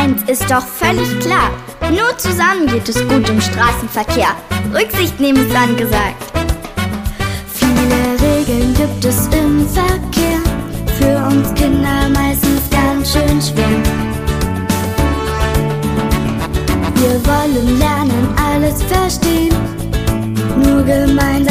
eins ist doch völlig klar. Nur zusammen geht es gut im Straßenverkehr. Rücksicht nehmen ist angesagt. Viele Regeln gibt es im Verkehr, für uns Kinder meistens ganz schön schwer. Wir wollen lernen, alles verstehen, nur gemeinsam